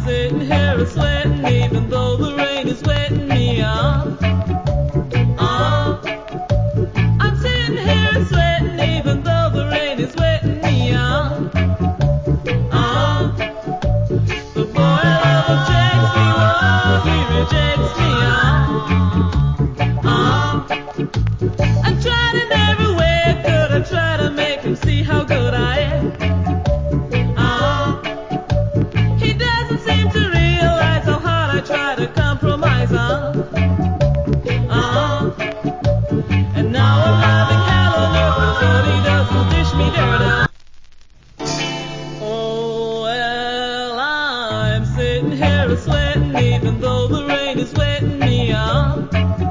sitting here sweating even though the rain is wetting me off. I'm sitting here sweating even though the rain is wetting me off. The boy I love rejects me, oh, he rejects me I'm trying in every way I could, I try to make him see how good I am. He doesn't seem to realize how hard I try to compromise and now I'm having hell on earth, but he doesn't dish me dirt Oh, well, I'm sitting here sweating even though the rain is wetting me off.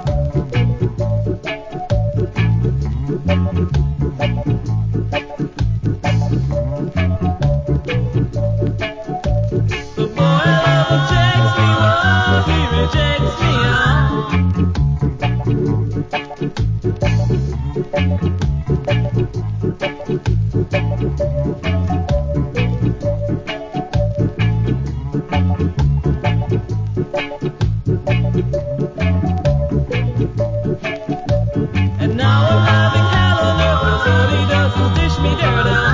The boy I love rejects me, oh, he rejects me,